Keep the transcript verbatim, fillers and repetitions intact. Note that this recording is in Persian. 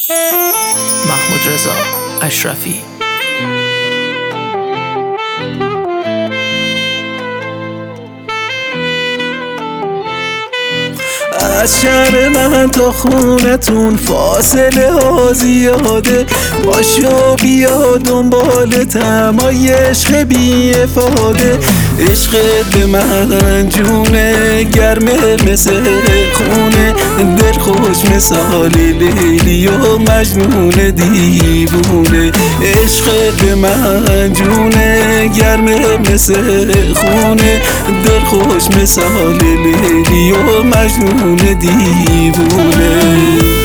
محمود رضا اشرفی. از شهر من تا خونتون فاصله ها زیاده، باشو بیا دنبال تمای عشق بی افاده. عشقت به من جونه گرمه مثل خونه، دل خوش مثالی لیلی و مجنون دیوونه. عشقت به من جونه گرمه مثل خونه، دل خوش مثالی لیلی و مجنون دیوونه.